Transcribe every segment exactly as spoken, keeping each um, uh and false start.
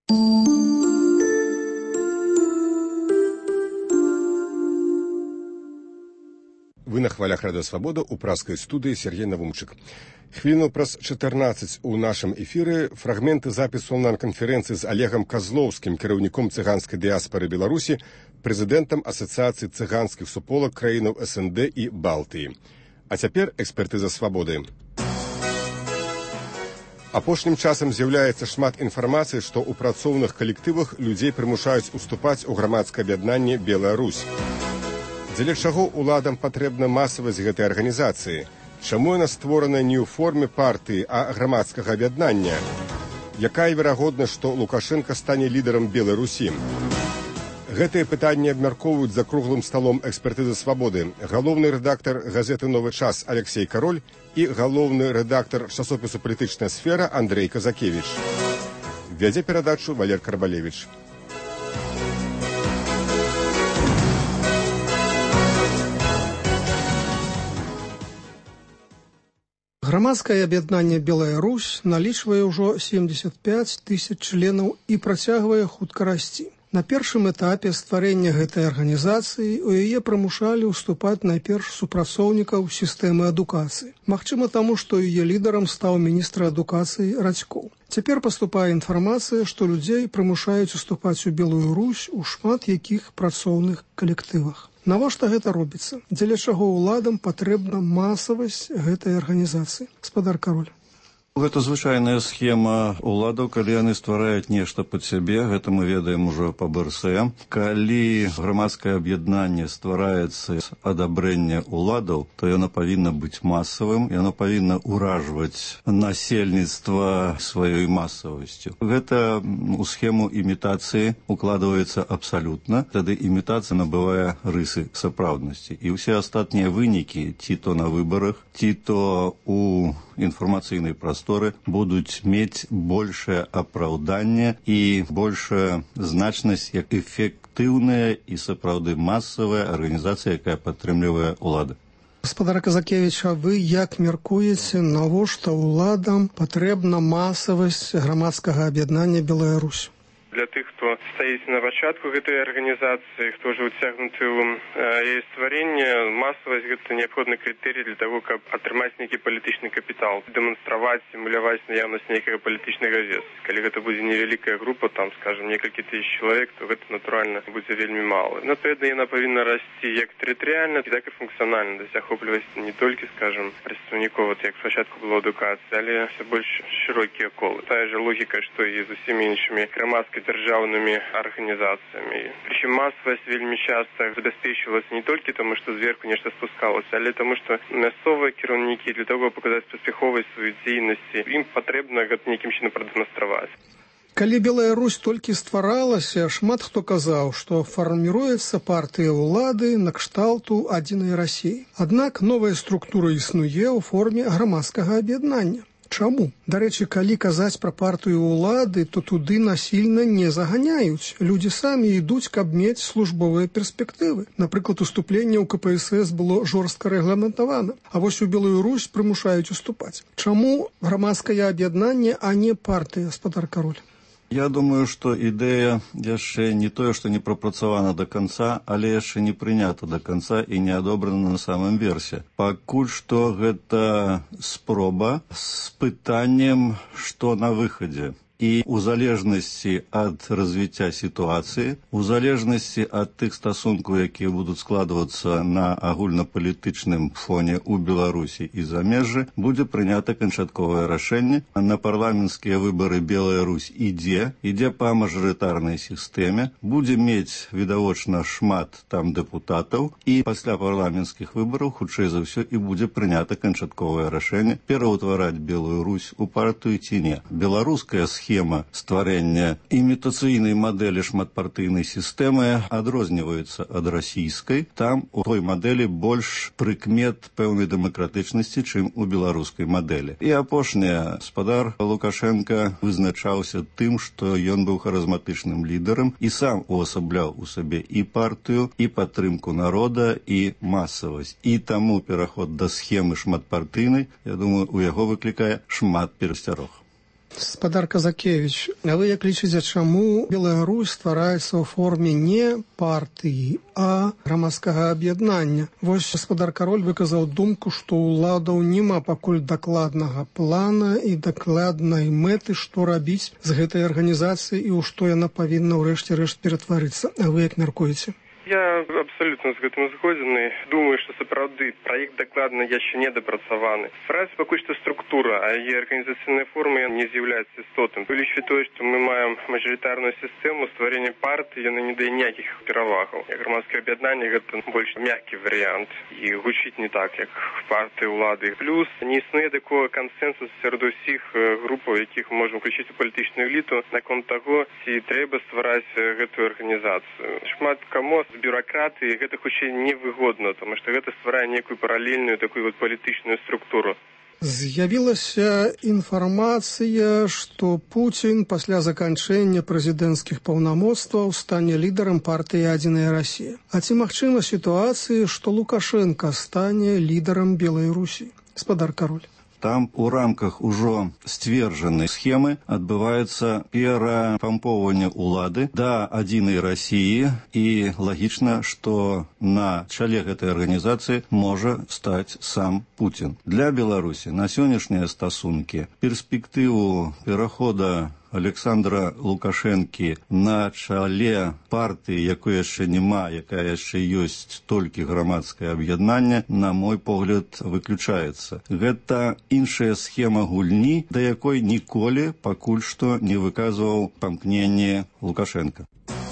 Вы на хвалях Радио Свобода у праскай студыі Сергей Навумчык. Хвіліну праз чатырнаццаць у нашым эфіры фрагменты запісу онлайн-канферэнцыі з Олегам Козловскім, кіраўніком цыганскай дыяспары Беларусі, прэзідэнтам Асацыяцыі цыганскіх суполак краінаў эс эн дэ і Балтыі. А цяпер экспертыза свабоды. Апошнім часам з'яўляецца шмат інфармацыі, што ў працоўных калектывах людзей прымушаюць уступаць у грамадскае аб'яднанне «Белая Русь». Дзеля чаго ўладам патрэбна масавасць гэтай арганізацыі? Чаму яна створана не ў форме партыі, а грамадскага аб'яднання? Якая верагоднасць, што Лукашенка стане лідарам Белай Русі? Гэтыя пытанні абмяркоўваюць за круглым сталом экспертызы свабоды галоўны рэдактар газеты «Новы час» Алексей Кароль і галоўны рэдактар часопісу «Палітычная сфера» Андрей Казакевіч. Вядзе перадачу Валер Карбалевіч. Грамадскае аб'яднанне «Белая Русь» налічвае ўжо сямдзесят пяць тысяч членаў і працягвае хутка расці. На першым этапе стварэння гэтай арганізацыі у яе прымушалі ўступаць найперш супрацоўнікаў сістэмы адукацыі. Магчыма таму, што яе лідарам стаў міністр адукацыі Радзькоў. Цяпер паступае інфармацыя, што людзей прымушаюць уступаць у Белую Русь у шмат якіх працоўных калектывах. Навошта гэта робіцца? Дзеля чаго ўладам патрэбна масавасць гэтай арганізацыі? Гаспадар Кароль. Гэта звычайная схема ўладаў, калі яны ствараюць нешта пад сябе, гэта мы ведаем ужо па бэ эр эс. Калі грамадскае аб'яднанне ствараецца з адабрэння ўладаў, то яно павінна быць масавым, яно павінна ўражваць насельніцтва сваёй масавасцю. Гэта у схему імітацыі укладваецца абсалютна, тады імітацыя набывае рысы сапраўднасці. І ўсе астатнія вынікі, ці то на выбарах, ці то у інфармацыйнай прасторы будуць мець большае апраўданне і большая значнасць як эфектыўная і сапраўды масавая арганізацыя, якая падтрымлівае ўлады. Гаспадар Казакевіч, а вы як мяркуеце, навошта ўладам патрэбна масавасць грамадскага аб'яднання «Белая Русь»? Для тых, хто стаіць на пачатку гэтай арганізацыі, хто ўжо ўцягнуты ў яе стварэнне, масавасць гэта неабходны крытэрый для таго, каб атрымаць нейкі палітычны капітал, дэманстраваць, сімуляваць наяўнасць нейкага палітычнага весу. Калі гэта будзе невялікая група, там, скажем, некалькі тысяч чалавек, то гэта, натуральна, будзе вельмі мала. Адпаведна, яна павінна расці як тэрытарыяльна, так і функцыянальна, то есть ахопліваць не толькі, скажем, прадстаўнікоў, як спачатку было адукацыі, але все больш шырокія колы. Тая же логіка, што і з усімі іншымі грамадскай дзяржаўнымі арганізацыямі. Прычым масавасць вельмі часта забяспечвалася не толькі таму, што зверху нешта спускалася, але таму, што мясцовыя кіраўнікі для того, каб паказаць паспяховасць сваёй дзейнасці, ім патрэбна гэта нейкім чынам прадэманстраваць. Калі Белая Русь толькі стваралася, шмат хто казаў, што фарміруецца партыя ўлады на кшталту адзінай Расіі. Аднак новая структура існуе ў форме грамадскага аб'яднання. Чаму? Дарэчы, калі казаць пра партыю ўлады, то туды насільна не заганяюць. Людзі самі ідуць, каб мець службовыя перспектывы. Напрыклад, уступленне ў ка пэ эс эс было жорстка рэгламентавана, а вось у Белую Русь прымушаюць уступаць. Чаму грамадскае аб'яднанне, а не партыя, гаспадар Кароль? Я думаю, што ідэя яшчэ не тое, што не прапрацавана да канца, але яшчэ не прынята да канца і не адобрана на самым версе. Пакуль што гэта спроба з пытаннем, што на выхадзе. І у залежнасці ад развіцця сітуацыі, у залежнасці ад тых стасункаў, якія будуць складвацца на агульнапалітычным фоне ў Беларусі і замежжы, будзе прынята канчатковае рашэнне. На парламенцкія выбары Белая Русь ідзе, ідзе па мажарытарнай сістэме, будзе мець, відавочна, шмат там дэпутатаў, і пасля парламенцкіх выбараў, хутчэй за ўсё, і будзе прынята канчатковае рашэнне пераўтвараць Белую Русь у партыю ці не. Беларуская схема Схема стварэння імітацыйнай мадэлі шматпартыйнай сістэмы адрозніваецца ад расійскай. Там у той мадэлі больш прыкмет пэўнай дэмакратычнасці, чым у беларускай мадэлі. І апошняе, гаспадар Лукашенка вызначаўся тым, што ён быў харызматычным лідарам і сам увасабляў у сабе і партыю, і падтрымку народа, і масавасць. І таму пераход да схемы шматпартыйнай, я думаю, у яго выклікае шмат перасцярог. Спадар Казакевич, а вы як лічыце, чаму Беларусь ствараецца ў форме не партыі, а грамадскага аб'яднання? Вось спадар Кароль выказаў думку, што ўладаў няма пакуль дакладнага плана і дакладнай мэты, што рабіць з гэтай арганізацыяй і ў што яна павінна ўрэшце рэшт ператварыцца. А вы як мяркуеце? Я абсолютно з гэтым згодзены. Думаю, што сапраўды праект дакладна яшчэ не дапрацаваны. Справіцца пакуль што структура, а яе арганізацыйная форма не з'яўляецца істотным. Улічваць тое, што мы маем мажарытарную сістэму, стварэнне партыі, яна не дае ніякіх перавагаў. Грамадскае аб'яднанне гэта больш мяккі варыянт і гучыць не так, як партыі ўлады. Плюс не існуе такога кансэнсусу сярод усіх групаў, якіх мы можам включыць у палітычную эліту, наконт таго, ці трэба ствараць гэтую арганізацыю. Шмат каму бюракратыі гэта хутчэй невыгодна, тому што гэта стварае некую паралельную такую вот палітычную структуру. З'явілася інфармацыя, што Пуцін пасля заканчэння прэзідэнцкіх паўнамоцтваў стане лідарам партыі «Адзіная Расія». А ці магчыма сітуацыі, што Лукашенка стане лідарам Белай Русі? Спадар Кароль. Там у рамках ужо сцверджанай схемы адбываецца перапампоўванне ўлады да адзінай Расіі, і лагічна, што на чале гэтай арганізацыі можа стаць сам Пуцін. Для Беларусі на сённяшнія стасункі перспектыву перахода Александра Лукашэнкі на чале партыі, якой яшчэ няма, якая яшчэ ёсць толькі грамадскае аб'яднанне, на мой погляд, выключаецца. Гэта іншая схема гульні, да якой ніколі пакуль што не выказваў памкненне Лукашенка.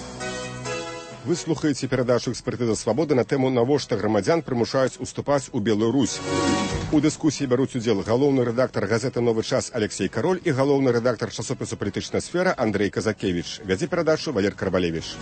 Вы слухаеце перадачу «Экспертыза свабоды» на тэму «Навошта грамадзян прымушаюць уступаць у Белую Русь». У дыскусіі бяруць удзел галоўны рэдактар газеты «Новы час» Алексей Кароль і галоўны рэдактар часопісу «Палітычная сфера» Андрей Казакевич. Вядзе перадачу Валер Карбалевіч.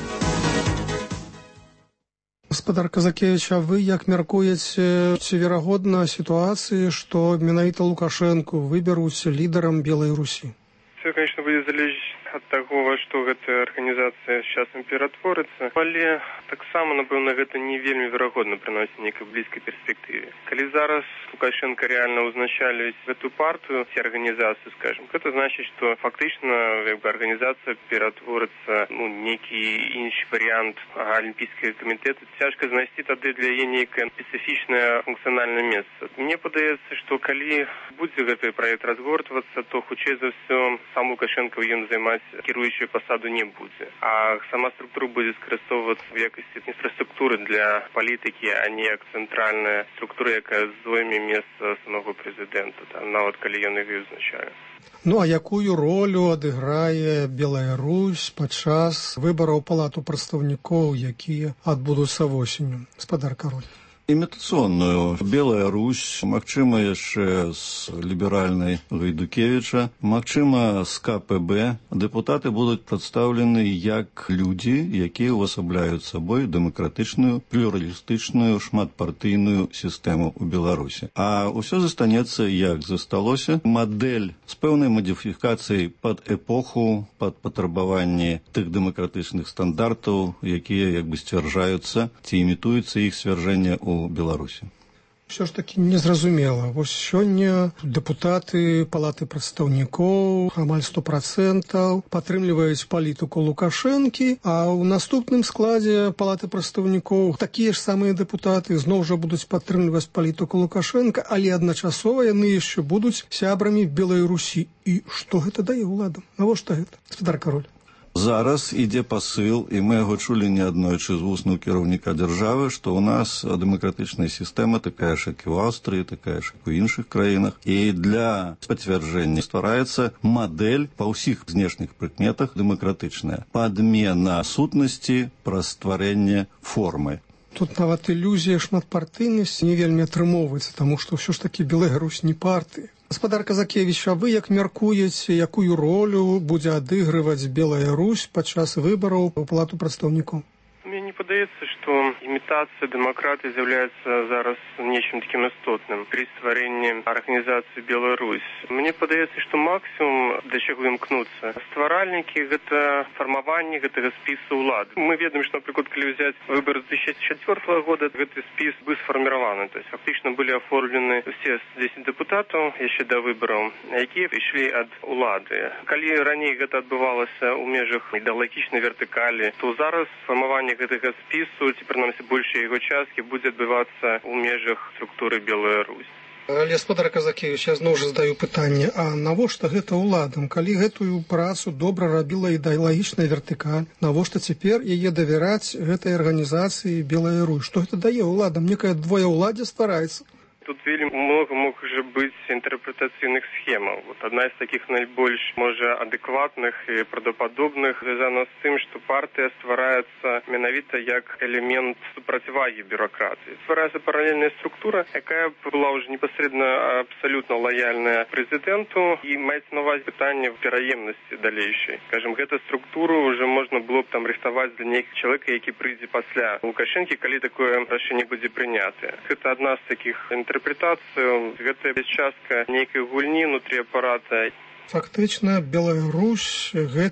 Спадар Казакевич, а вы як мяркуеце, ці верагодна сітуацыі, што менавіта Лукашэнку выберуць лідарам Белай Русі? Все, конечно, будет залежить от того, во што гэтая арганізацыя з часам ператворыцца, але таксама, напэўна, гэта не вельмі верагодна прыносіць нейкай блізкай перспектыве. Калі зараз Лукашенко реально узначалюць эту партию, ці арганізацыю, скажем, гэта значыць, што фактычна як бы, арганізацыя ператворыцца ну, нейкі іншы варыянт Алімпійскага камітэта. Цяжка знайсці тады для яе нейкае спецыфічнае функцыянальнае месца. Мне падаецца, што калі будзе гэты праект разгортвацца, то хутчэй за ўсё сам Лукашенко ён займаць кіруючую пасаду не будзе. А сама структура будзе скарыстоўвацца в якасці інфраструктуры для палітыкі, а не як цэнтральная структура, якая зойме месца самого прэзідэнта, там, нават калі ён яе узначае. Ну, а якую ролю адыграе Белая Русь падчас выбараў палату прадстаўнікоў, якія адбудуцца восенню? Спадар Кароль. Імітацыйную. Белая Русь, магчыма, яшчэ з ліберальнай Гайдукевіча, магчыма, з ка пэ бэ. Дэпутаты будуць прадстаўлены як людзі, якія ўвасабляюць сабой дэмакратычную, плюралістычную, шматпартыйную сістэму ў Беларусі. А ўсё застанецца, як засталося, мадэль з пэўнай мадыфікацыяй пад эпоху, пад патрабаванні тых дэмакратычных стандартаў, якія як бы сцвярджаюцца, ці імітуюцца іх сцвярджэнне ў у Беларусі. Все ж таки незразумела. Вось сёння дэпутаты палаты прадстаўнікоў амаль сто процентаў падтрымліваюць палітыку Лукашэнкі, а ў наступным складзе палаты прадстаўнікоў такія ж самыя дэпутаты зноў жа будуць падтрымліваць палітыку Лукашэнка, але адначасова яны яшчэ будуць сябрамі Белай Русі. І што гэта дае ўладам? Навошта гэта? Спадар Кароль. Зараз ідзе пасыл, і мы яго чулі неаднойчы з вуснаў кіраўніка дзяржавы, што ў нас дэмакратычная сістэма такая ж, як і ў Аўстрыі, такая ж, як у іншых краінах. І для пацвярджэння ствараецца мадэль па ўсіх знешніх прыкметах дэмакратычная. Падмена сутнасці праз стварэнне формы. Тут нават ілюзія шматпартыйнасці не вельмі атрымоўваецца, таму што ўсё ж такі Белая Русь не партыя. Спадар Казакевич, а вы як мяркуеце, якую ролю будзе адыгрываць Белая Русь падчас выбараў у палату прадстаўнікоў? Мне не падаецца, што імітацыя дэмакратыі з'яўляецца зараз нечым такім істотным пры стварэнні арганізацыі Беларусь. Мне падаецца, што максімум, да чаго імкнуцца стваральнікі, гэта фармаванне гэтага спісу ўлады. Мы ведаем, што, напрыклад, калі ўзяць выбары две тысячи четвёртого года, гэты спіс быў сфарміраваны. То есть фактычна былі аформлены усе дзесяць дэпутатаў яшчэ да выбараў, якія ішлі ад улады. Калі раней гэта адбывалася ў межах ідэалагічнай вертыкалі, то зараз фармаванне гэтага спісу, ці прынамсі большай яго часткі, будзе адбывацца ў межах структуры Белая Русь. Гаспадар Казакевіч, я зноў жа задаю пытанне, а навошта гэта ўладам? Калі гэтую працу добра рабіла ідэалагічная вертыкаль, навошта цяпер яе давяраць гэтай арганізацыі Белая Русь? Што гэта дае ўладам? Некая двоя ўладзе ствараецца? Тут вельмі много можа быць інтэрпрэтацыйных схемаў. Вот адна з такіх найбольш, можа, адэкватных і правдападобных звязана з тым, што партыя ствараецца менавіта як элемент супрацьвагі бюракратыі. Ствараецца паралельная структура, якая была ўжо непасрэдна абсалютна лаяльная прэзідэнту і маецца на ўвазе пытанне пераемнасці далейшай. Скажем, гэту структуру ўжо можна было б там рыхтаваць для нейкага чалавека, які прыйдзе пасля Лукашэнкі, калі такое рашэнне будзе прынятае. Гэта адна з такіх інтэрпрэтацыю, гэта частка нейкай гульні ўнутры апарата. Фактычна Беларусь гэта